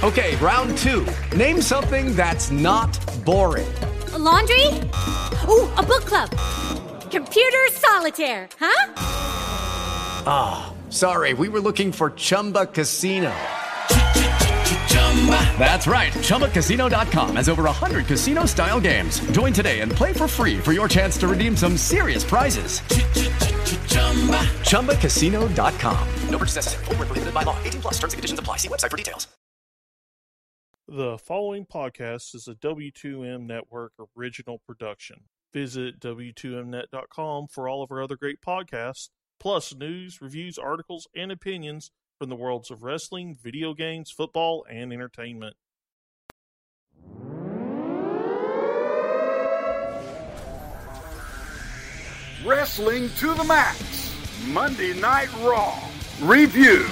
Okay, round two. Name something that's not boring. A laundry? Ooh, a book club. Computer solitaire, huh? Ah, sorry, we were looking for Chumba Casino. That's right, ChumbaCasino.com has over 100 casino-style games. Join today and play for free for your chance to redeem some serious prizes. ChumbaCasino.com. No purchase necessary. Void where prohibited by law. 18 plus terms and conditions apply. See website for details. The following podcast is a W2M Network original production. Visit W2Mnet.com for all of our other great podcasts, plus news, reviews, articles, and opinions from the worlds of wrestling, video games, football, and entertainment. Wrestling to the Max, Monday Night Raw, Review.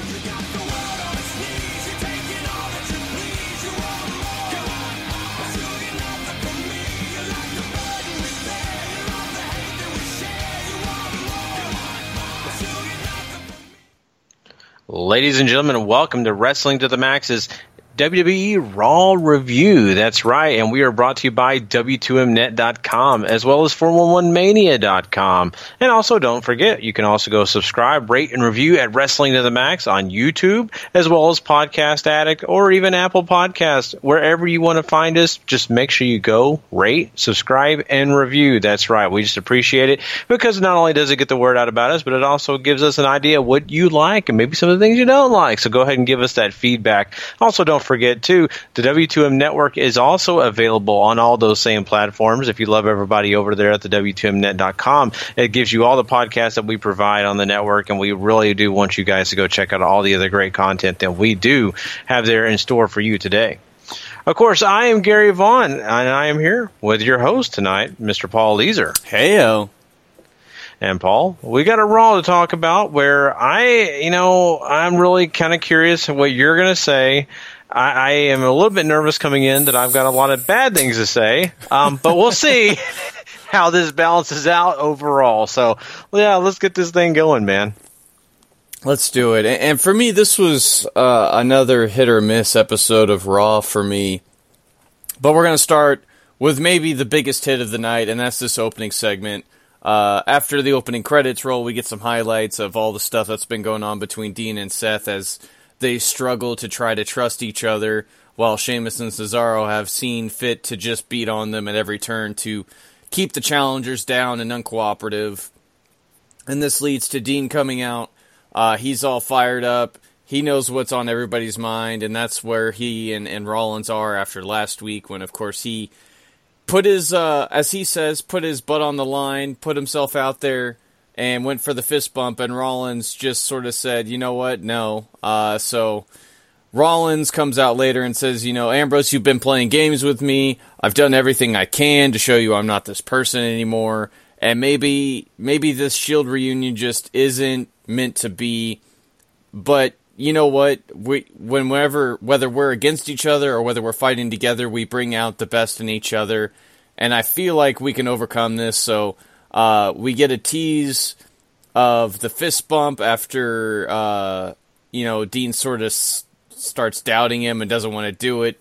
Ladies and gentlemen, welcome to Wrestling to the Max's WWE Raw Review. That's right, and we are brought to you by W2Mnet.com as well as 411mania.com. And also, don't forget, you can also go subscribe, rate, and review at Wrestling to the Max on YouTube as well as Podcast Addict or even Apple Podcasts. Wherever you want to find us, just make sure you go, rate, subscribe, and review. That's right, we just appreciate it because not only does it get the word out about us, but it also gives us an idea of what you like and maybe some of the things you don't like. So go ahead and give us that feedback. Also, don't forget, too, the W2M Network is also available on all those same platforms. If you love everybody over there at the W2Mnet.com, it gives you all the podcasts that we provide on the network, and we really do want you guys to go check out all the other great content that we do have there in store for you today. Of course, I am Gary Vaughn, and I am here with your host tonight, Mr. Paul Leeser. Heyo. And Paul, we got a Raw to talk about where I'm really kind of curious what you're going to say. I am a little bit nervous coming in that I've got a lot of bad things to say, but we'll see how this balances out overall. So, yeah, let's get this thing going, man. Let's do it. And for me, this was another hit or miss episode of Raw for me. But we're going to start with maybe the biggest hit of the night, and that's this opening segment. After the opening credits roll, we get some highlights of all the stuff that's been going on between Dean and Seth as they struggle to try to trust each other, while Sheamus and Cesaro have seen fit to just beat on them at every turn to keep the challengers down and uncooperative. And this leads to Dean coming out. He's all fired up. He knows what's on everybody's mind, and that's where he and Rollins are after last week when, of course, he put his, as he says, put his butt on the line, put himself out there, and went for the fist bump, and Rollins just sort of said, you know what, no. So Rollins comes out later and says, Ambrose, you've been playing games with me. I've done everything I can to show you I'm not this person anymore. And maybe this Shield reunion just isn't meant to be. But you know what? Whether we're against each other or whether we're fighting together, we bring out the best in each other. And I feel like we can overcome this. So we get a tease of the fist bump after, Dean sort of starts doubting him and doesn't want to do it.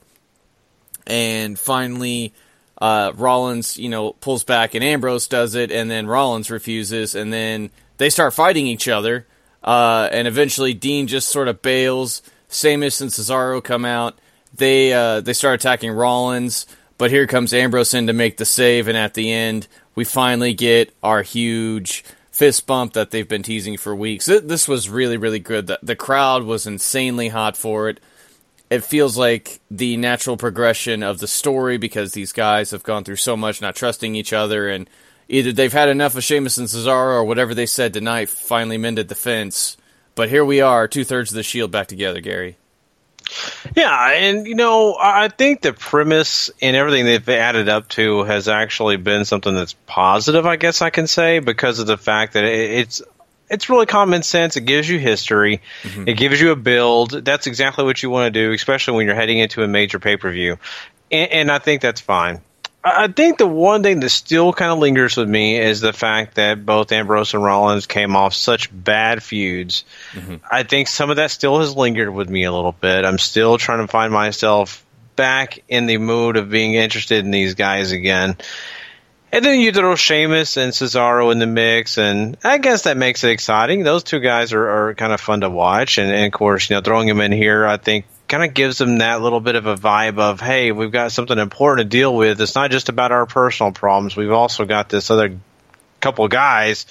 And finally, Rollins, pulls back and Ambrose does it, and then Rollins refuses, and then they start fighting each other. And eventually Dean just sort of bails. Sheamus and Cesaro come out. They start attacking Rollins, but here comes Ambrose in to make the save, and at the end, we finally get our huge fist bump that they've been teasing for weeks. This was really, really good. The crowd was insanely hot for it. It feels like the natural progression of the story because these guys have gone through so much not trusting each other, and either they've had enough of Sheamus and Cesaro or whatever they said tonight finally mended the fence. But here we are, 2/3 of the Shield back together, Gary. Yeah, and I think the premise and everything they've added up to has actually been something that's positive, I guess I can say, because of the fact that it's really common sense. It gives you history. Mm-hmm. It gives you a build. That's exactly what you want to do, especially when you're heading into a major pay-per-view. And I think that's fine. I think the one thing that still kind of lingers with me is the fact that both Ambrose and Rollins came off such bad feuds. Mm-hmm. I think some of that still has lingered with me a little bit. I'm still trying to find myself back in the mood of being interested in these guys again. And then you throw Sheamus and Cesaro in the mix, and I guess that makes it exciting. Those two guys are kind of fun to watch. And of course, throwing them in here, I think, kind of gives them that little bit of a vibe of, hey, we've got something important to deal with. It's not just about our personal problems. We've also got this other couple guys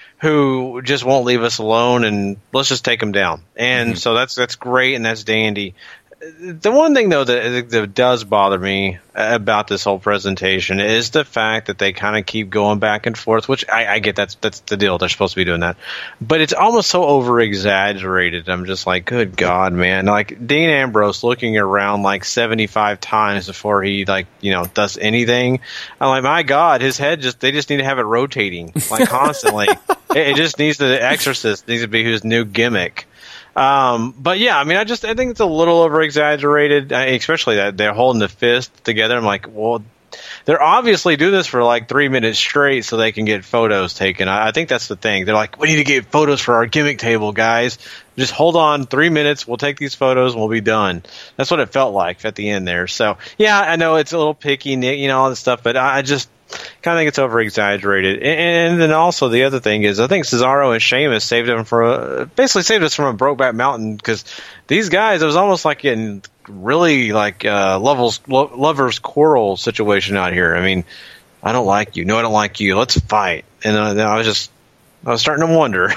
who just won't leave us alone, and let's just take them down. And so that's great, and that's dandy. The one thing, though, that does bother me about this whole presentation is the fact that they kind of keep going back and forth, which I get that's the deal. They're supposed to be doing that. But it's almost so over-exaggerated. I'm just like, good God, man. Like, Dean Ambrose looking around like 75 times before he, does anything. I'm like, my God, his head they just need to have it rotating, like, constantly. It just needs the Exorcist needs to be his new gimmick. But yeah, I mean, I think it's a little over exaggerated, especially that they're holding the fist together. I'm like, well, they're obviously doing this for like 3 minutes straight so they can get photos taken. I think that's the thing. They're like, we need to get photos for our gimmick table, guys. Just hold on 3 minutes. We'll take these photos and we'll be done. That's what it felt like at the end there. So yeah, I know it's a little picky, all this stuff, but I just kind of think it's over-exaggerated. And then also the other thing is I think Cesaro and Sheamus saved us from a Brokeback Mountain, because these guys, it was almost like getting really like lovers quarrel situation out here. I mean, I don't like you. No, I don't like you. Let's fight. And I was starting to wonder.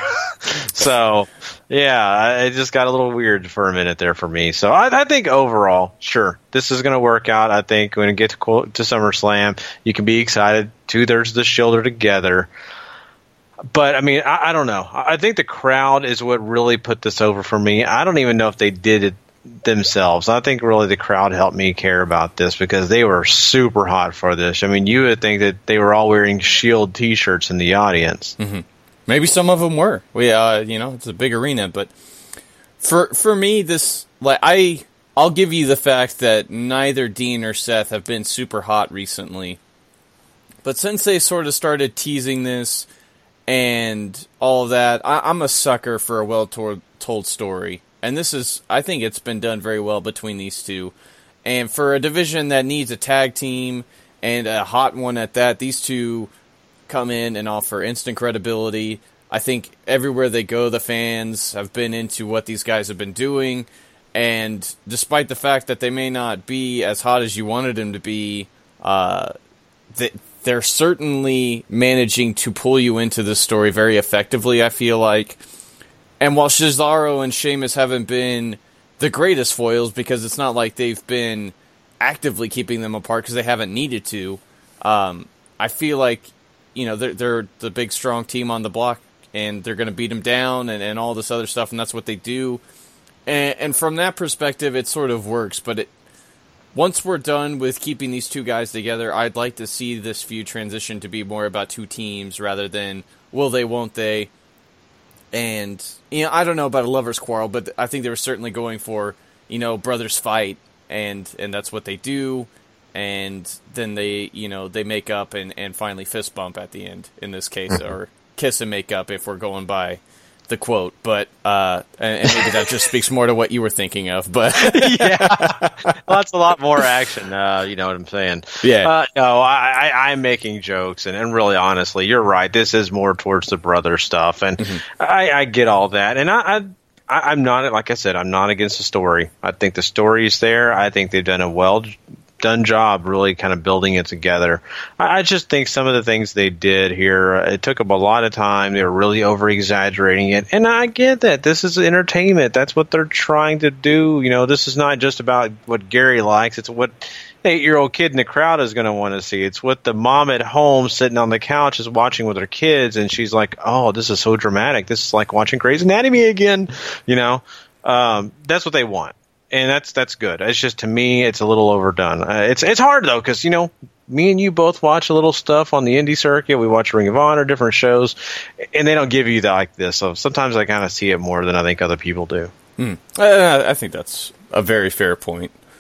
So, yeah, it just got a little weird for a minute there for me. So I think overall, sure, this is going to work out. I think when we get to SummerSlam, you can be excited. 2/3 of the Shield are together. But, I mean, I don't know. I think the crowd is what really put this over for me. I don't even know if they did it themselves. I think really the crowd helped me care about this because they were super hot for this. I mean, you would think that they were all wearing Shield T-shirts in the audience. Mm-hmm. Maybe some of them were. It's a big arena, but for me, this I'll give you the fact that neither Dean or Seth have been super hot recently. But since they sort of started teasing this and all of that, I'm a sucker for a well-told story. And I think it's been done very well between these two. And for a division that needs a tag team and a hot one at that, these two come in and offer instant credibility. I think everywhere they go, the fans have been into what these guys have been doing. And despite the fact that they may not be as hot as you wanted them to be, they're certainly managing to pull you into this story very effectively, I feel like. And while Cesaro and Sheamus haven't been the greatest foils, because it's not like they've been actively keeping them apart because they haven't needed to, I feel like, they're the big, strong team on the block, and they're going to beat them down and all this other stuff, and that's what they do. And from that perspective, it sort of works, but once we're done with keeping these two guys together, I'd like to see this feud transition to be more about two teams rather than will they, won't they. And, I don't know about a lover's quarrel, but I think they were certainly going for, brothers fight, and that's what they do. And then they make up and finally fist bump at the end, in this case, or kiss and make up if we're going by the quote. But, and maybe that just speaks more to what you were thinking of, but. Yeah. Well, that's a lot more action, you know what I'm saying? Yeah. No, I'm making jokes, and really, honestly, you're right. This is more towards the brother stuff, and I get all that. And I'm not, like I said, I'm not against the story. I think the story's there. I think they've done a well-done job really kind of building it together. I just think some of the things they did here, it took them a lot of time. They were really over-exaggerating it. And I get that. This is entertainment. That's what they're trying to do. This is not just about what Gary likes. It's what an 8-year-old kid in the crowd is going to want to see. It's what the mom at home sitting on the couch is watching with her kids, and she's like, oh, this is so dramatic. This is like watching Grey's Anatomy again. That's what they want. And that's good. It's just, to me, it's a little overdone. It's hard, though, because, me and you both watch a little stuff on the indie circuit. We watch Ring of Honor, different shows, and they don't give you that like this. So sometimes I kind of see it more than I think other people do. I think that's a very fair point.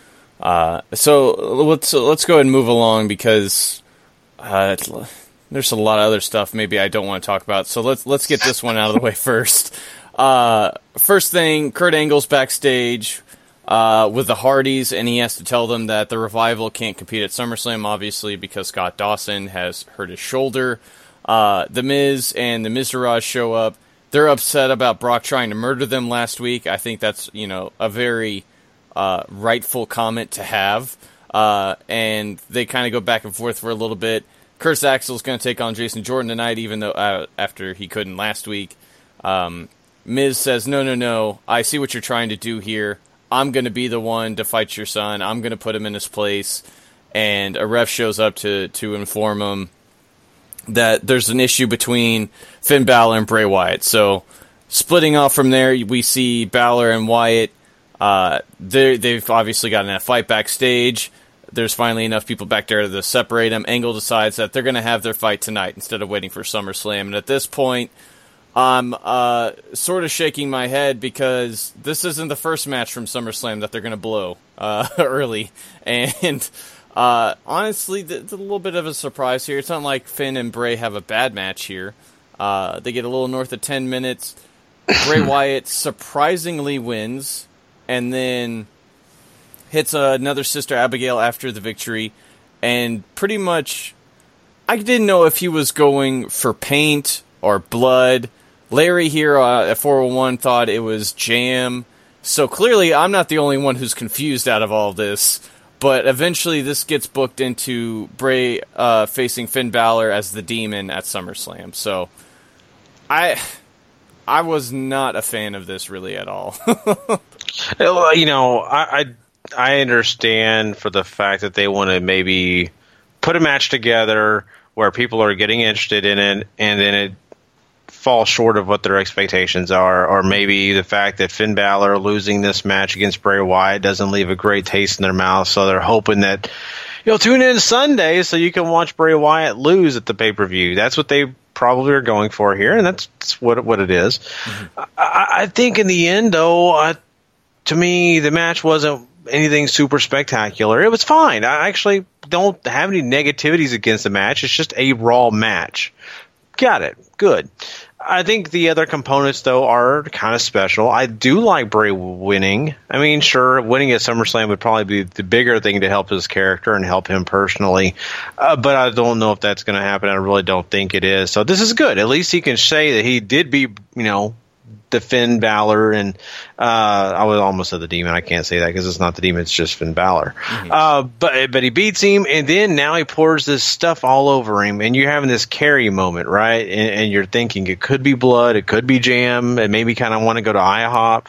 So let's go ahead and move along because there's a lot of other stuff maybe I don't want to talk about. So let's get this one out of the way first. First thing, Kurt Angle's backstage with the Hardys, and he has to tell them that the Revival can't compete at SummerSlam, obviously, because Scott Dawson has hurt his shoulder. The Miz and the Miztourage show up. They're upset about Brock trying to murder them last week. I think that's, a very rightful comment to have. And they kind of go back and forth for a little bit. Curtis Axel's going to take on Jason Jordan tonight, even though after he couldn't last week. Miz says, no, I see what you're trying to do here. I'm going to be the one to fight your son. I'm going to put him in his place. And a ref shows up to inform him that there's an issue between Finn Balor and Bray Wyatt. So, splitting off from there, we see Balor and Wyatt. They've obviously gotten in a fight backstage. There's finally enough people back there to separate them. Angle decides that they're going to have their fight tonight instead of waiting for SummerSlam. And at this point, I'm sort of shaking my head because this isn't the first match from SummerSlam that they're going to blow early. And honestly, it's a little bit of a surprise here. It's not like Finn and Bray have a bad match here. They get a little north of 10 minutes. Bray Wyatt surprisingly wins and then hits another Sister Abigail after the victory. And pretty much, I didn't know if he was going for paint or blood. Larry here at 401 thought it was jam. So clearly I'm not the only one who's confused out of all this. But eventually this gets booked into Bray facing Finn Balor as the Demon at SummerSlam. So I was not a fan of this really at all. I understand for the fact that they want to maybe put a match together where people are getting interested in it, and then it falls short of what their expectations are, or maybe the fact that Finn Balor losing this match against Bray Wyatt doesn't leave a great taste in their mouth, so they're hoping that you'll tune in Sunday so you can watch Bray Wyatt lose at the pay-per-view. That's what they probably are going for here, and that's what it is. Mm-hmm. I think in the end, though, to me, the match wasn't anything super spectacular. It was fine. I actually don't have any negativities against the match. It's just a Raw match. Got it. Good. I think the other components, though, are kind of special. I do like Bray winning. I mean, sure, winning at SummerSlam would probably be the bigger thing to help his character and help him personally. But I don't know if that's going to happen. I really don't think it is. So this is good. At least he can say that he did beat, the Finn Balor, and I was almost said the Demon. I can't say that because it's not the Demon, it's just Finn Balor. Mm-hmm. But he beats him, and then now he pours this stuff all over him, and you're having this carry moment, right? And you're thinking it could be blood, it could be jam, and maybe kind of want to go to IHOP.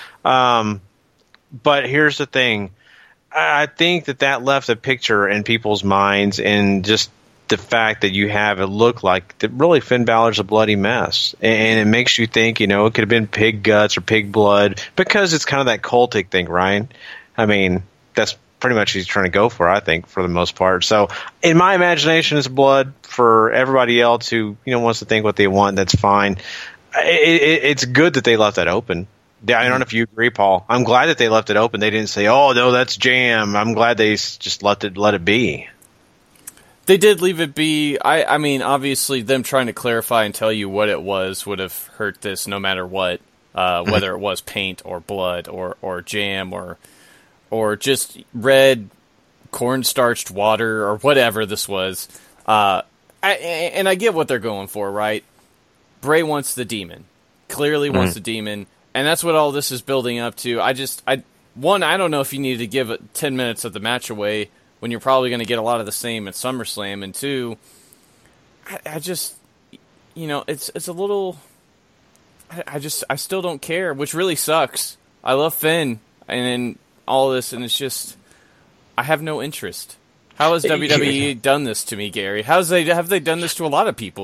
But here's the thing. I think that left a picture in people's minds, and just the fact that you have it look like that really Finn Balor's a bloody mess, and it makes you think, it could have been pig guts or pig blood, because it's kind of that cultic thing, right? I mean, that's pretty much what he's trying to go for, I think, for the most part. So in my imagination, it's blood. For everybody else who wants to think what they want, that's fine. It's good that they left that open. I don't know if you agree, Paul. I'm glad that they left it open. They didn't say, "Oh no, that's jam." I'm glad they just let it be. They did leave it be. I mean, obviously, them trying to clarify and tell you what it was would have hurt this no matter what, whether it was paint or blood or jam or just red cornstarched water or whatever this was. And I get what they're going for, right? Bray wants the Demon. Clearly wants the Demon, and that's what all this is building up to. I don't know if you needed to give 10 minutes of the match away when you're probably going to get a lot of the same at SummerSlam, and two, I just, it's a little, I still don't care, which really sucks. I love Finn and all this, and it's just, I have no interest. How has WWE done this to me, Gary? Have they done this to a lot of people?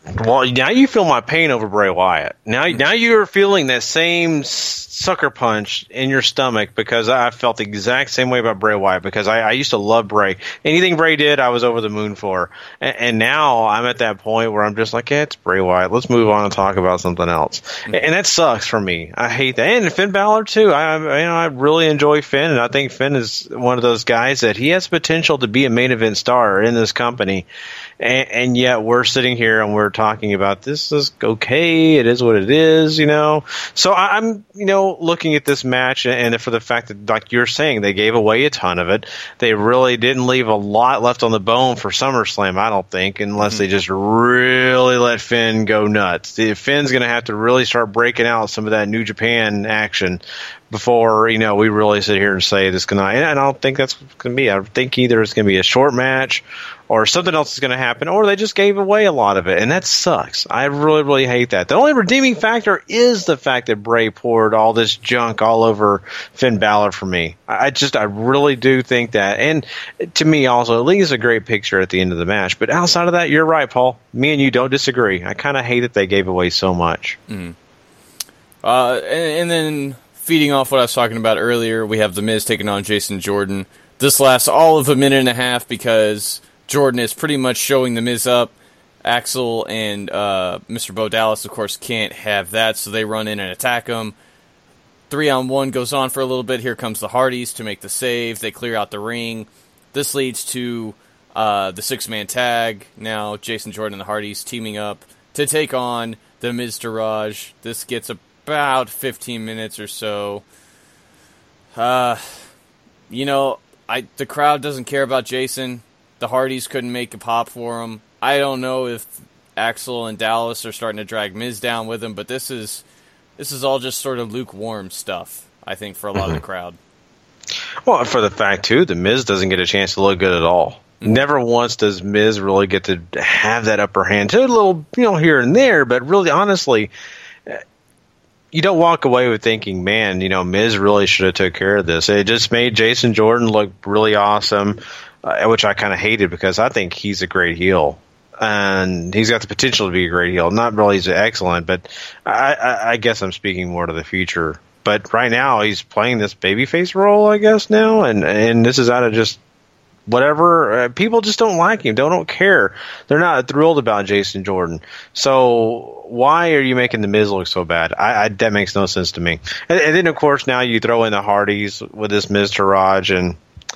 Well, now you feel my pain over Bray Wyatt. Now you're feeling that same sucker punch in your stomach because I felt the exact same way about Bray Wyatt because I used to love Bray. Anything Bray did, I was over the moon for. And now I'm at that point where I'm just like, yeah, it's Bray Wyatt. Let's move on and talk about something else. And that sucks for me. I hate that. And Finn Balor, too. I really enjoy Finn, and I think Finn is one of those guys that he has potential to be a main event star in this company. And yet we're sitting here and we're talking about this is okay. It is what it is, So I'm, looking at this match and for the fact that, like you're saying, they gave away a ton of it. They really didn't leave a lot left on the bone for SummerSlam, I don't think, unless they just really let Finn go nuts. Finn's going to have to really start breaking out some of that New Japan action before, we really sit here and say this and I don't think that's going to be. I think either it's going to be a short match or something else is going to happen, or they just gave away a lot of it, and that sucks. I really, really hate that. The only redeeming factor is the fact that Bray poured all this junk all over Finn Balor for me. I really do think that, and to me also, it leaves a great picture at the end of the match. But outside of that, you're right, Paul. Me and you don't disagree. I kind of hate that they gave away so much. And then feeding off what I was talking about earlier, we have The Miz taking on Jason Jordan. This lasts all of a minute and a half because Jordan is pretty much showing The Miz up. Axel and Mr. Bo Dallas, of course, can't have that, so they run in and attack him. 3-on-1 goes on for a little bit. Here comes the Hardys to make the save. They clear out the ring. This leads to the 6-man tag. Now Jason Jordan and the Hardys teaming up to take on the Miztourage. This gets about 15 minutes or so. The crowd doesn't care about Jason. The Hardys couldn't make a pop for him. I don't know if Axel and Dallas are starting to drag Miz down with him, but this is all just sort of lukewarm stuff, I think, for a lot of the crowd. Well, for the fact, too, the Miz doesn't get a chance to look good at all. Never once does Miz really get to have that upper hand. To a little, here and there, but really, honestly, you don't walk away with thinking, man, Miz really should have took care of this. It just made Jason Jordan look really awesome, which I kind of hated because I think he's a great heel. And he's got the potential to be a great heel. Not really he's excellent, but I guess I'm speaking more to the future. But right now, he's playing this babyface role, I guess, now. And this is out of just whatever. People just don't like him. They don't care. They're not thrilled about Jason Jordan. So why are you making the Miz look so bad? That makes no sense to me. And then, of course, now you throw in the Hardys with this Miztourage, and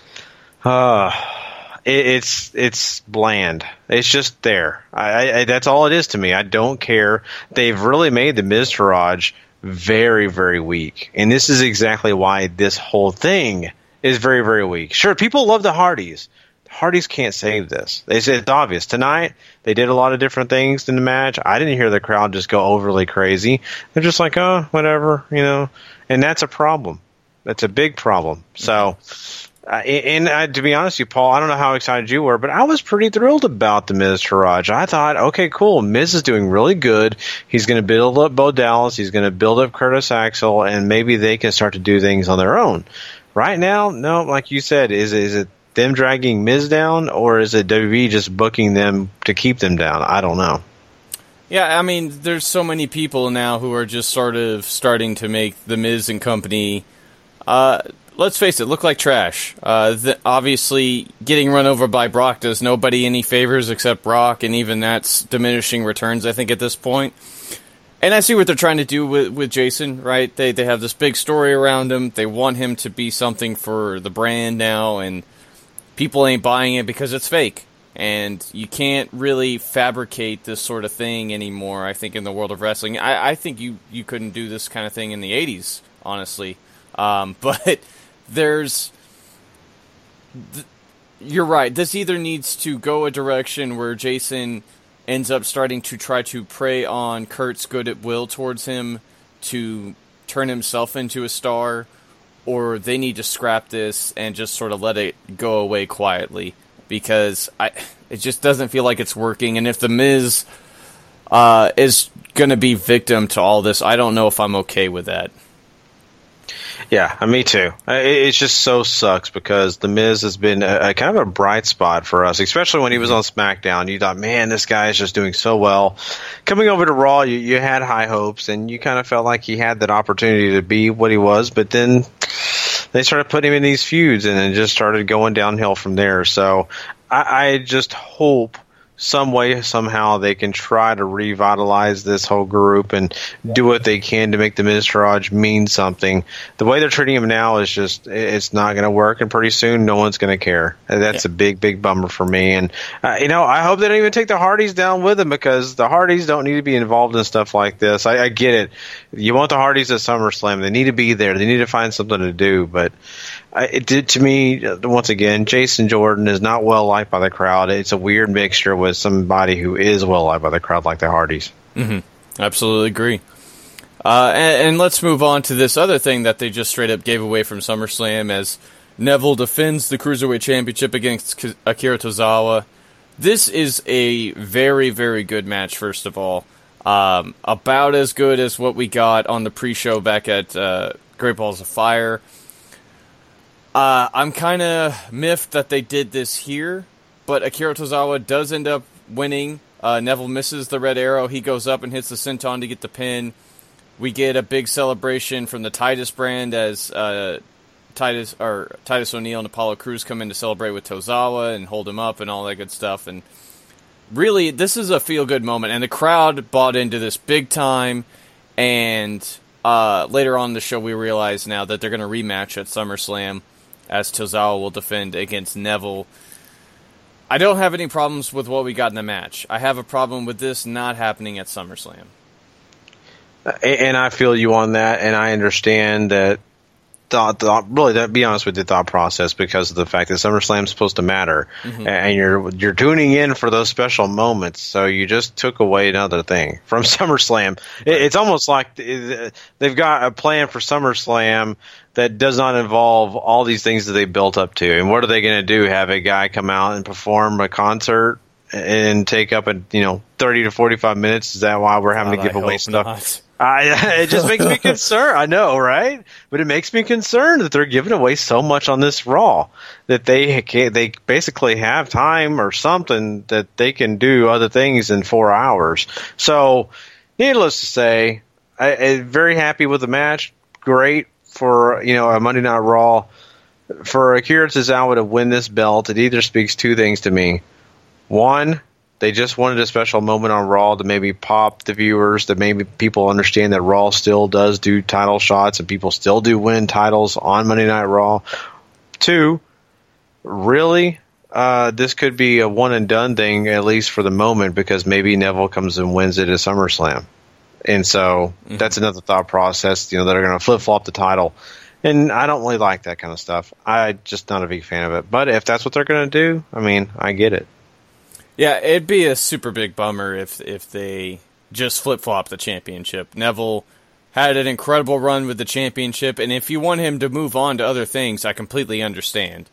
it's bland. It's just there. That's all it is to me. I don't care. They've really made the Miztourage very, very weak. And this is exactly why this whole thing is very, very weak. Sure, people love the Hardys. The Hardys can't save this. They said it's obvious. Tonight, they did a lot of different things in the match. I didn't hear the crowd just go overly crazy. They're just like, oh, whatever, And that's a problem. That's a big problem. So, to be honest with you, Paul, I don't know how excited you were, but I was pretty thrilled about the Miztourage. I thought, okay, cool. Miz is doing really good. He's going to build up Bo Dallas. He's going to build up Curtis Axel, and maybe they can start to do things on their own. Right now, no, like you said, is it them dragging Miz down, or is it WWE just booking them to keep them down? I don't know. Yeah, I mean, there's so many people now who are just sort of starting to make the Miz and company, let's face it, look like trash. Obviously, getting run over by Brock does nobody any favors except Brock, and even that's diminishing returns, I think, at this point. And I see what they're trying to do with Jason, right? They have this big story around him. They want him to be something for the brand now, and people ain't buying it because it's fake. And you can't really fabricate this sort of thing anymore, I think, in the world of wrestling. I think you couldn't do this kind of thing in the 80s, honestly. But you're right. This either needs to go a direction where Jason ends up starting to try to prey on Kurt's goodwill towards him to turn himself into a star, or they need to scrap this and just sort of let it go away quietly, because it just doesn't feel like it's working. And if The Miz is going to be victim to all this, I don't know if I'm okay with that. Yeah, me too. It just so sucks because The Miz has been a kind of a bright spot for us, especially when he was on SmackDown. You thought, man, this guy is just doing so well. Coming over to Raw, you had high hopes, and you kind of felt like he had that opportunity to be what he was, but then they started putting him in these feuds, and it just started going downhill from there. So I just hope some way, somehow, they can try to revitalize this whole group and do what they can to make the Miztourage mean something. The way they're treating him now is just, it's not going to work, and pretty soon no one's going to care. That's a big, big bummer for me. And, I hope they don't even take the Hardys down with them, because the Hardys don't need to be involved in stuff like this. I get it. You want the Hardys at SummerSlam. They need to be there. They need to find something to do, but it did to me, once again, Jason Jordan is not well liked by the crowd. It's a weird mixture with somebody who is well liked by the crowd, like the Hardys. Mm-hmm. Absolutely agree. And let's move on to this other thing that they just straight up gave away from SummerSlam, as Neville defends the Cruiserweight Championship against Akira Tozawa. This is a very, very good match, first of all. About as good as what we got on the pre-show back at Great Balls of Fire. I'm kind of miffed that they did this here, but Akira Tozawa does end up winning. Neville misses the red arrow. He goes up and hits the senton to get the pin. We get a big celebration from the Titus brand as Titus O'Neil and Apollo Crews come in to celebrate with Tozawa and hold him up and all that good stuff. And really, this is a feel-good moment, and the crowd bought into this big time. And later on in the show, we realize now that they're going to rematch at SummerSlam, as Tozawa will defend against Neville. I don't have any problems with what we got in the match. I have a problem with this not happening at SummerSlam. And I feel you on that, and I understand that. Really, to be honest with the thought process, because of the fact that SummerSlam is supposed to matter, and you're tuning in for those special moments, so you just took away another thing from SummerSlam. It's almost like they've got a plan for SummerSlam that does not involve all these things that they built up to. And what are they going to do? Have a guy come out and perform a concert and take up 30 to 45 minutes? Is that why we're having to give away stuff? Not. It just makes me concerned. I know, right? But it makes me concerned that they're giving away so much on this Raw that they basically have time or something that they can do other things in 4 hours. So, needless to say, I'm very happy with the match. Great for a Monday Night Raw. For Akira Tozawa to win this belt, it either speaks two things to me. One, they just wanted a special moment on Raw to maybe pop the viewers, that maybe people understand that Raw still does do title shots and people still do win titles on Monday Night Raw. Two, really, this could be a one-and-done thing, at least for the moment, because maybe Neville comes and wins it at SummerSlam. And so that's another thought process, that are going to flip-flop the title. And I don't really like that kind of stuff. I'm just not a big fan of it. But if that's what they're going to do, I get it. Yeah, it'd be a super big bummer if they just flip-flop the championship. Neville had an incredible run with the championship, and if you want him to move on to other things, I completely understand.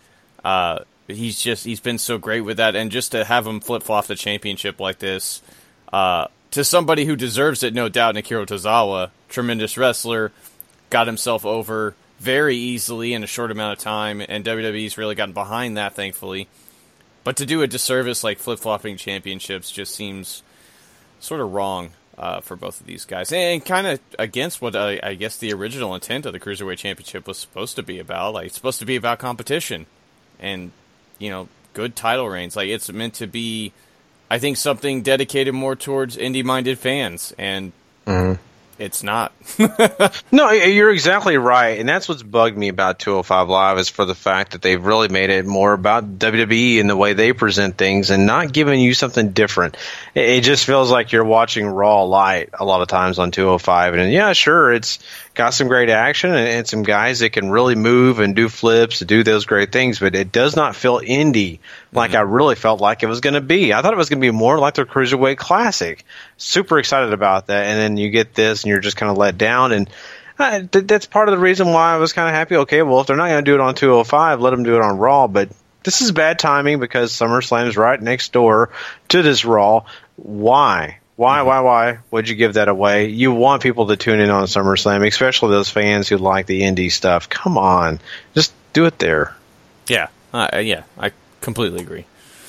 He's been so great with that, and just to have him flip-flop the championship like this, to somebody who deserves it, no doubt, Akira Tozawa, tremendous wrestler, got himself over very easily in a short amount of time, and WWE's really gotten behind that, thankfully. But to do a disservice like flip-flopping championships just seems sort of wrong for both of these guys. And kind of against what I guess the original intent of the Cruiserweight Championship was supposed to be about. Like, it's supposed to be about competition and, good title reigns. Like, it's meant to be, I think, something dedicated more towards indie-minded fans. And it's not. No, you're exactly right. And that's what's bugged me about 205 Live, is for the fact that they've really made it more about WWE and the way they present things and not giving you something different. It just feels like you're watching Raw Light a lot of times on 205. And yeah, sure, it's got some great action and some guys that can really move and do flips and do those great things, but it does not feel indie like I really felt like it was going to be. I thought it was going to be more like the Cruiserweight Classic. Super excited about that. And then you get this and you're just kind of let down. And that's part of the reason why I was kind of happy. Okay, well, if they're not going to do it on 205, let them do it on Raw. But this is bad timing because SummerSlam is right next door to this Raw. Why? Why would you give that away? You want people to tune in on SummerSlam, especially those fans who like the indie stuff. Come on, just do it there. Yeah, I completely agree.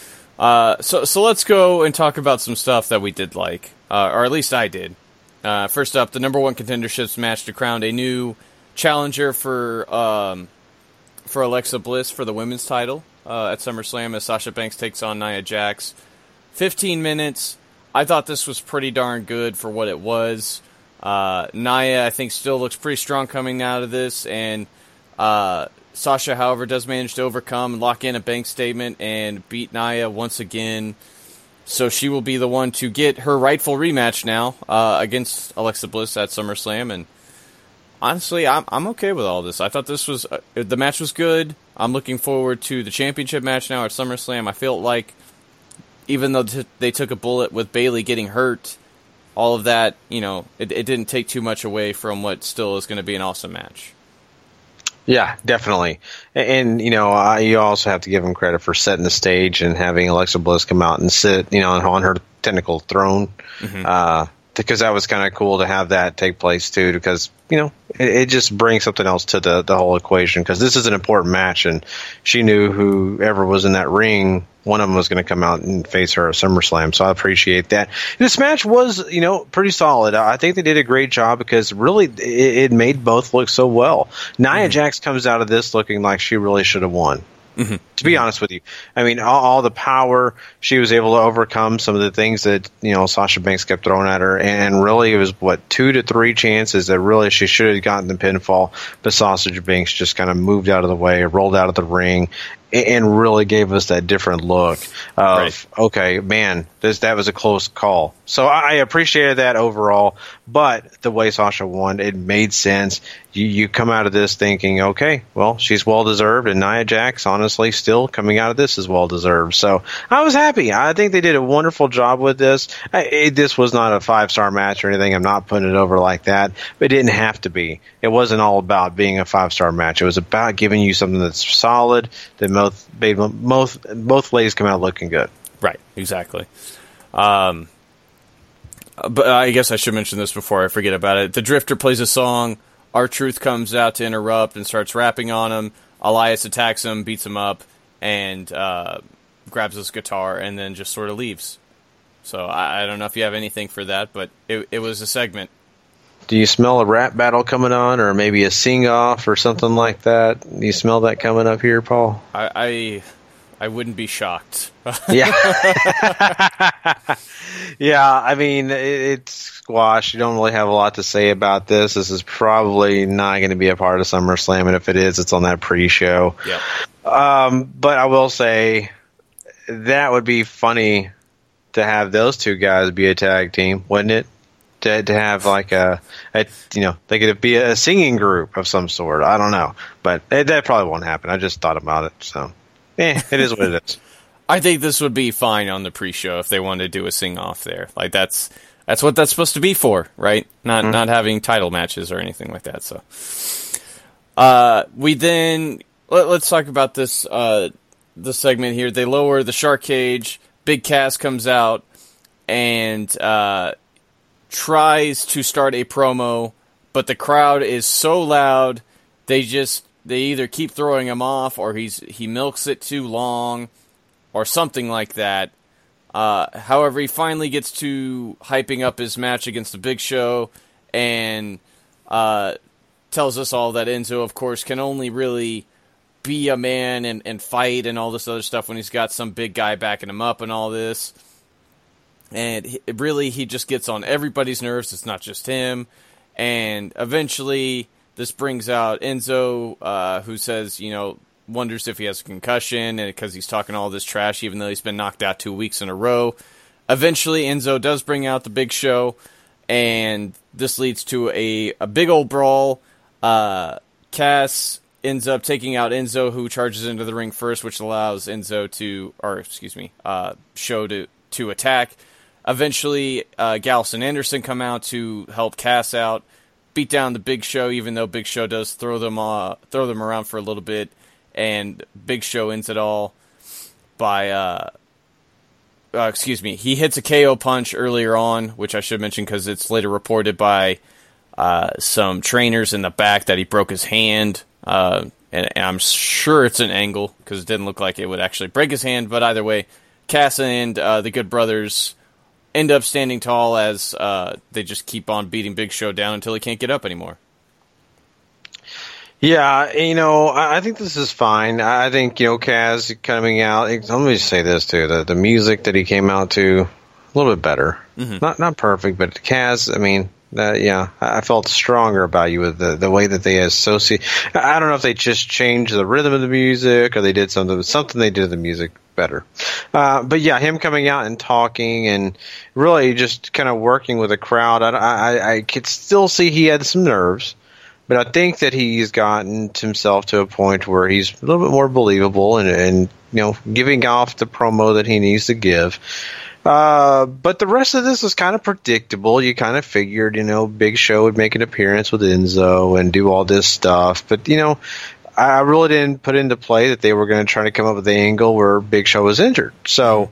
So let's go and talk about some stuff that we did like, or at least I did. First up, the number one contenderships match to crown a new challenger for Alexa Bliss for the women's title at SummerSlam as Sasha Banks takes on Nia Jax. 15 minutes. I thought this was pretty darn good for what it was. Nia, I think, still looks pretty strong coming out of this, and Sasha, however, does manage to overcome and lock in a Banks statement and beat Nia once again. So she will be the one to get her rightful rematch now against Alexa Bliss at SummerSlam. And honestly, I'm okay with all this. I thought this was the match was good. I'm looking forward to the championship match now at SummerSlam. I feel like even though they took a bullet with Bayley getting hurt, all of that, it didn't take too much away from what still is going to be an awesome match. Yeah, definitely. And you also have to give him credit for setting the stage and having Alexa Bliss come out and sit, on her technical throne. Mm-hmm. Because that was kind of cool to have that take place too, because, it just brings something else to the whole equation, because this is an important match, and she knew whoever was in that ring, one of them was going to come out and face her at SummerSlam, so I appreciate that. This match was, pretty solid. I think they did a great job, because really it made both look so well. Nia Jax comes out of this looking like she really should have won. Mm-hmm. To be honest with you, I mean, all the power, she was able to overcome some of the things that Sasha Banks kept throwing at her, and really it was 2 to 3 chances that really she should have gotten the pinfall, but Sasha Banks just kind of moved out of the way, rolled out of the ring, and really gave us that different look of, right, okay, man, that was a close call. So I appreciated that overall, but the way Sasha won, it made sense. You come out of this thinking, okay, well, she's well-deserved, and Nia Jax, honestly, still coming out of this is well-deserved. So I was happy. I think they did a wonderful job with this. This was not a 5-star match or anything. I'm not putting it over like that, but it didn't have to be. It wasn't all about being a 5-star match. It was about giving you something that's solid, that both ladies come out looking good. Right, exactly. But I guess I should mention this before I forget about it. The Drifter plays a song. R-Truth comes out to interrupt and starts rapping on him. Elias attacks him, beats him up, and grabs his guitar, and then just sort of leaves. So I don't know if you have anything for that, but it was a segment. Do you smell a rap battle coming on, or maybe a sing-off or something like that? Do you smell that coming up here, Paul? I wouldn't be shocked. Yeah. Yeah, I mean, it's squash. You don't really have a lot to say about this. This is probably not going to be a part of SummerSlam, and if it is, it's on that pre-show. Yep. But I will say that would be funny to have those two guys be a tag team, wouldn't it? To have like they could be a singing group of some sort. I don't know, but that probably won't happen. I just thought about it, so it is what it is. I think this would be fine on the pre-show if they wanted to do a sing-off there. Like that's what that's supposed to be for, right? Not having title matches or anything like that. So, we then let's talk about this the segment here. They lower the shark cage. Big Cass comes out and tries to start a promo, but the crowd is so loud they either keep throwing him off, or he milks it too long, or something like that. However, he finally gets to hyping up his match against the Big Show, and tells us all that Enzo, of course, can only really be a man and fight and all this other stuff when he's got some big guy backing him up and all this. And he just gets on everybody's nerves. It's not just him. And eventually, this brings out Enzo, who says, wonders if he has a concussion, and because he's talking all this trash, even though he's been knocked out 2 weeks in a row. Eventually, Enzo does bring out the Big Show, and this leads to a big old brawl. Cass ends up taking out Enzo, who charges into the ring first, which allows Show to attack. Eventually, Gallus and Anderson come out to help Cass out, beat down the Big Show, even though Big Show does throw them around for a little bit, and Big Show ends it all by he hits a KO punch earlier on, which I should mention because it's later reported by some trainers in the back that he broke his hand. And I'm sure it's an angle because it didn't look like it would actually break his hand. But either way, Cass and the Good Brothers end up standing tall as they just keep on beating Big Show down until he can't get up anymore. Yeah, I think this is fine. I think, Kaz coming out, let me just say this too, the music that he came out to, a little bit better. Mm-hmm. Not perfect, but Kaz, I mean, I felt stronger about you with the way that they associate. I don't know if they just changed the rhythm of the music or they did something they did to the music better. But yeah, him coming out and talking and really just kind of working with the crowd, I could still see he had some nerves. But I think that he's gotten himself to a point where he's a little bit more believable and giving off the promo that he needs to give. But the rest of this is kind of predictable. You kind of figured, Big Show would make an appearance with Enzo and do all this stuff. But, I really didn't put into play that they were going to try to come up with the angle where Big Show was injured. So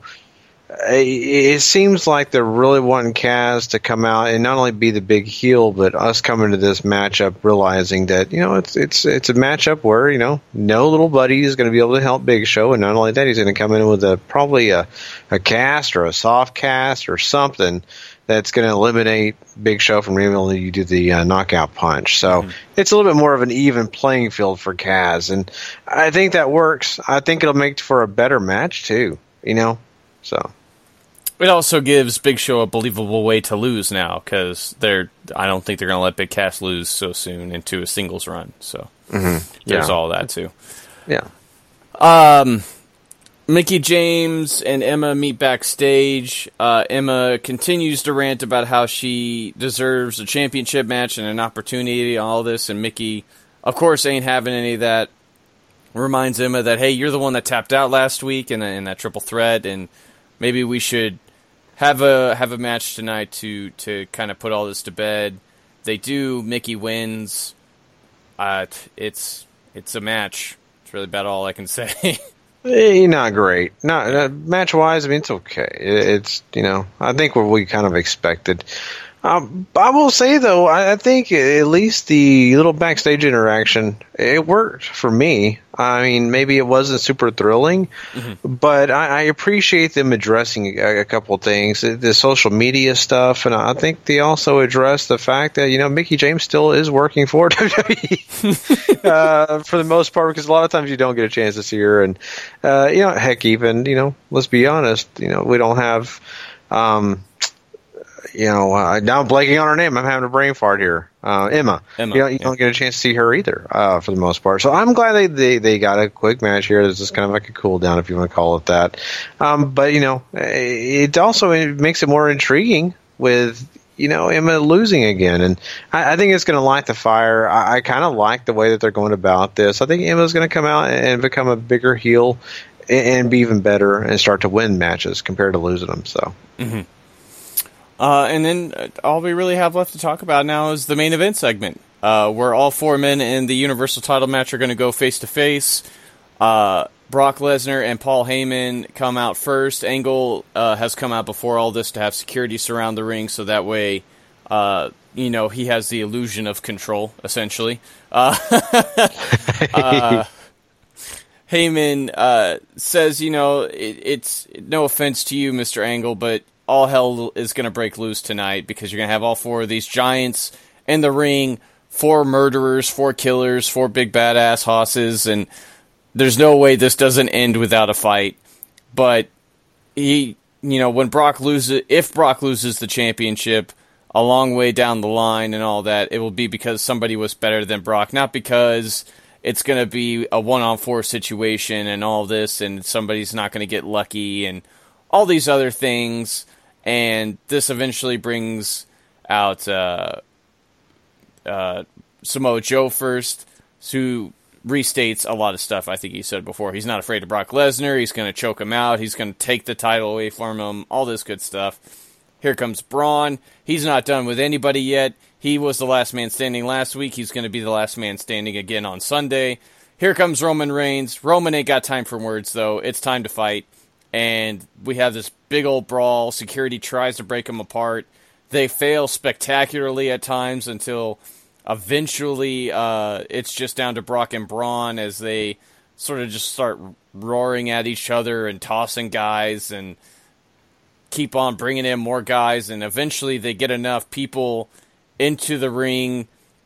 it seems like they're really wanting Kaz to come out and not only be the big heel, but us coming to this matchup realizing that, it's a matchup where, no little buddy is going to be able to help Big Show. And not only that, he's going to come in with probably a cast or a soft cast or something that's going to eliminate Big Show from being able to do the knockout punch. So it's a little bit more of an even playing field for Kaz. And I think that works. I think it'll make for a better match too, so. It also gives Big Show a believable way to lose now because I don't think they're going to let Big Cass lose so soon into a singles run. So there's all that too. Yeah. Mickie James and Emma meet backstage. Emma continues to rant about how she deserves a championship match and an opportunity and all this, and Mickie, of course, ain't having any of that. Reminds Emma that, hey, you're the one that tapped out last week in that triple threat, and maybe we should have a match tonight to kind of put all this to bed. They do. Mickie wins. It's a match. It's really about all I can say. Not great. Not match wise. I mean, it's okay. It's I think what we kind of expected. I will say though, I think at least the little backstage interaction, it worked for me. I mean, maybe it wasn't super thrilling, but I appreciate them addressing a couple of things, the social media stuff, and I think they also addressed the fact that Mickie James still is working for WWE for the most part, because a lot of times you don't get a chance to see her, and heck, even let's be honest, we don't have. Now I'm blanking on her name. I'm having a brain fart here. Emma. You don't get a chance to see her either, for the most part. So I'm glad they got a quick match here. This is kind of like a cool down, if you want to call it that. But it also makes it more intriguing with Emma losing again, and I think it's going to light the fire. I kind of like the way that they're going about this. I think Emma's going to come out and become a bigger heel and be even better and start to win matches compared to losing them. So. And then all we really have left to talk about now is the main event segment, where all four men in the Universal title match are going to go face-to-face. Brock Lesnar and Paul Heyman come out first. Angle has come out before all this to have security surround the ring, so that way, he has the illusion of control, essentially. Heyman says, it's no offense to you, Mr. Angle, but all hell is going to break loose tonight because you're going to have all four of these giants in the ring, 4 murderers, 4 killers, 4 big badass hosses, and there's no way this doesn't end without a fight. But when Brock loses, if Brock loses the championship a long way down the line and all that, it will be because somebody was better than Brock, not because it's going to be a 1-on-4 situation and all this and somebody's not going to get lucky and all these other things. And this eventually brings out Samoa Joe first, who restates a lot of stuff I think he said before. He's not afraid of Brock Lesnar. He's going to choke him out. He's going to take the title away from him. All this good stuff. Here comes Braun. He's not done with anybody yet. He was the last man standing last week. He's going to be the last man standing again on Sunday. Here comes Roman Reigns. Roman ain't got time for words, though. It's time to fight. and we have this big old brawl. Security tries to break them apart. They fail spectacularly at times until eventually it's just down to Brock and Braun as they sort of just start roaring at each other and tossing guys and keep on bringing in more guys, and eventually they get enough people into the ring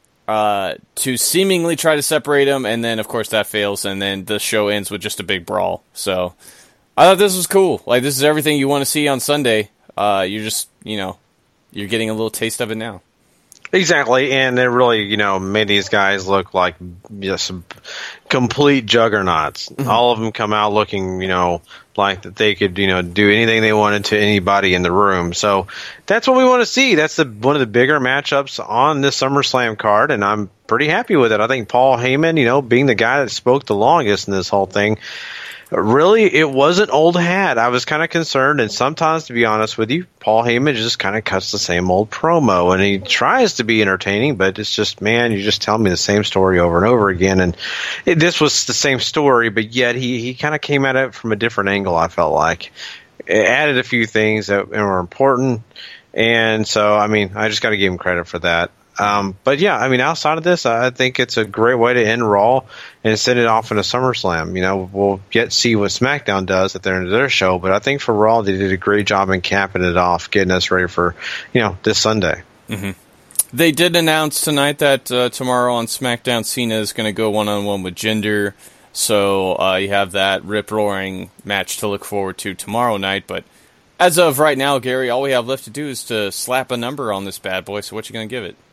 to seemingly try to separate them, and then of course that fails, and then the show ends with just a big brawl. So I thought this was cool. Like, this is everything you want to see on Sunday. You're just, you're getting a little taste of it now. Exactly, and it really, made these guys look like just complete juggernauts. Mm-hmm. All of them come out looking, like that they could, do anything they wanted to anybody in the room. So that's what we want to see. That's one of the bigger matchups on this SummerSlam card, and I'm pretty happy with it. I think Paul Heyman, being the guy that spoke the longest in this whole thing, really, it wasn't old hat. I was kind of concerned, and sometimes, to be honest with you, Paul Heyman just kind of cuts the same old promo, and he tries to be entertaining, but it's just, man, you just tell me the same story over and over again, and this was the same story, but yet he kind of came at it from a different angle, I felt like. It added a few things that were important, and so, I just got to give him credit for that. But yeah, outside of this, I think it's a great way to end Raw and send it off in a SummerSlam. We'll yet see what SmackDown does at the end of their show, but I think for Raw, they did a great job in capping it off, getting us ready for, this Sunday. Mm-hmm. They did announce tonight that tomorrow on SmackDown, Cena is going to go one-on-one with Jinder, so you have that rip-roaring match to look forward to tomorrow night, but as of right now, Gary, all we have left to do is to slap a number on this bad boy, so what you going to give it?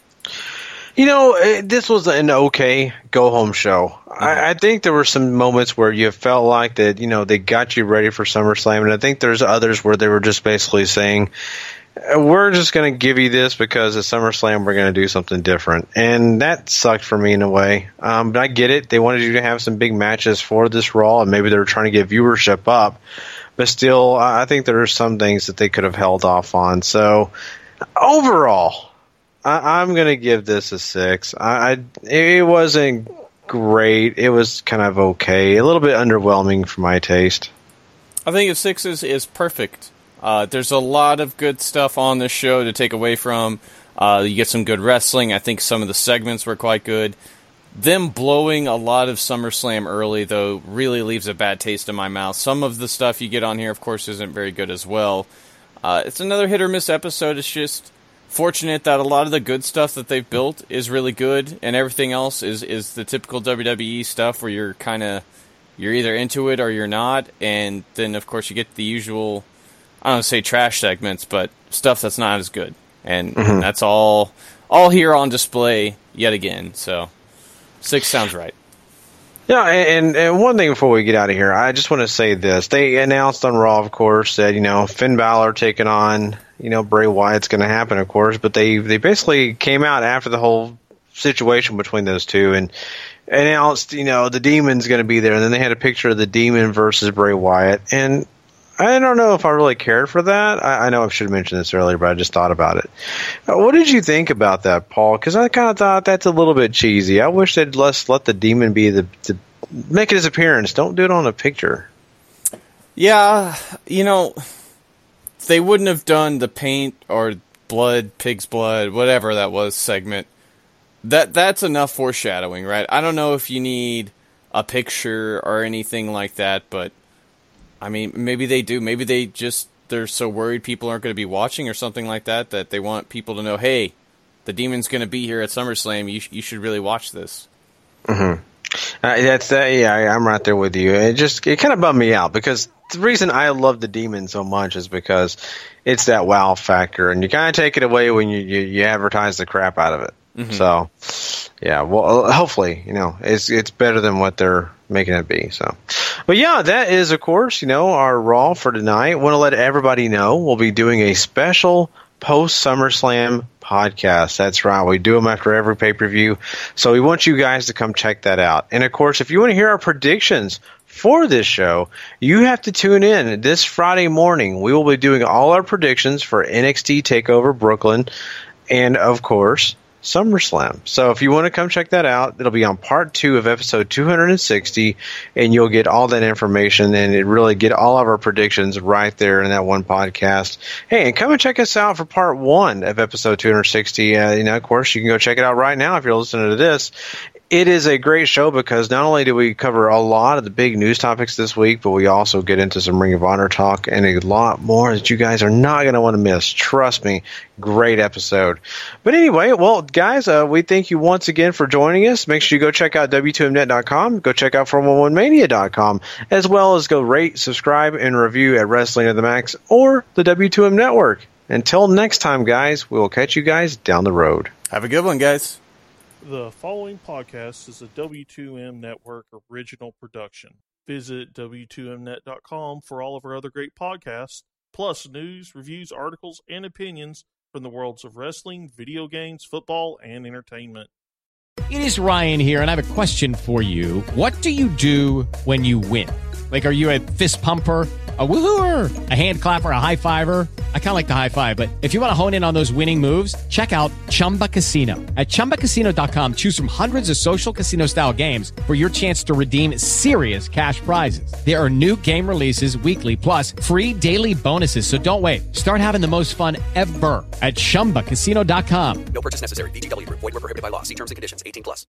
This was an okay go-home show. I think there were some moments where you felt like that, they got you ready for SummerSlam, and I think there's others where they were just basically saying, we're just going to give you this because at SummerSlam we're going to do something different. And that sucked for me in a way. But I get it. They wanted you to have some big matches for this Raw, and maybe they were trying to get viewership up. But still, I think there are some things that they could have held off on. So, overall, I'm going to give this a 6. It wasn't great. It was kind of okay. A little bit underwhelming for my taste. I think a 6 is perfect. There's a lot of good stuff on this show to take away from. You get some good wrestling. I think some of the segments were quite good. Them blowing a lot of SummerSlam early, though, really leaves a bad taste in my mouth. Some of the stuff you get on here, of course, isn't very good as well. It's another hit-or-miss episode. It's just fortunate that a lot of the good stuff that they've built is really good, and everything else is the typical WWE stuff where you're either into it or you're not, and then, of course, you get the usual, I don't want to say trash segments, but stuff that's not as good. And that's all here on display yet again, so 6 sounds right. Yeah, and one thing before we get out of here, I just want to say this. They announced on Raw, of course, that, Finn Balor taking on, Bray Wyatt's going to happen, of course, but they basically came out after the whole situation between those two and announced, the Demon's going to be there, and then they had a picture of the Demon versus Bray Wyatt, and I don't know if I really cared for that. I know I should have mentioned this earlier, but I just thought about it. What did you think about that, Paul? Because I kind of thought that's a little bit cheesy. I wish they'd let the Demon be make his appearance. Don't do it on a picture. Yeah, they wouldn't have done the paint or blood, pig's blood, whatever that was segment. That's enough foreshadowing, right? I don't know if you need a picture or anything like that, but maybe they do. Maybe they're so worried people aren't going to be watching or something like that they want people to know, hey, the Demon's going to be here at SummerSlam. You should really watch this. Mm-hmm. I'm right there with you. It kind of bummed me out because the reason I love the Demon so much is because it's that wow factor, and you kind of take it away when you advertise the crap out of it. Mm-hmm. So, yeah, well, hopefully, it's better than what they're making it be. So, but yeah, that is, of course, our Raw for tonight. Want to let everybody know we'll be doing a special post SummerSlam podcast. That's right. We do them after every pay-per-view. So we want you guys to come check that out. And of course, if you want to hear our predictions for this show, you have to tune in this Friday morning. We will be doing all our predictions for NXT TakeOver Brooklyn and, of course, SummerSlam. So if you want to come check that out, it'll be on part 2 of episode 260, and you'll get all that information and it really get all of our predictions right there in that one podcast. Hey, and come and check us out for part 1 of episode 260. Of course, you can go check it out right now if you're listening to this. It is a great show because not only do we cover a lot of the big news topics this week, but we also get into some Ring of Honor talk and a lot more that you guys are not going to want to miss. Trust me, great episode. But anyway, well, guys, we thank you once again for joining us. Make sure you go check out W2Mnet.com, go check out 411mania.com, as well as go rate, subscribe, and review at Wrestling to the Max or the W2M Network. Until next time, guys, we will catch you guys down the road. Have a good one, guys. The following podcast is a W2M Network original production. Visit W2Mnet.com for all of our other great podcasts, plus news, reviews, articles, and opinions from the worlds of wrestling, video games, football, and entertainment. It is Ryan here, and I have a question for you. What do you do when you win? Like, are you a fist pumper, a woohooer, a hand clapper, a high fiver? I kind of like the high five, but if you want to hone in on those winning moves, check out Chumba Casino. At ChumbaCasino.com, choose from hundreds of social casino-style games for your chance to redeem serious cash prizes. There are new game releases weekly, plus free daily bonuses, so don't wait. Start having the most fun ever at ChumbaCasino.com. No purchase necessary. VGW Group. Void where prohibited by law. See terms and conditions. 18+.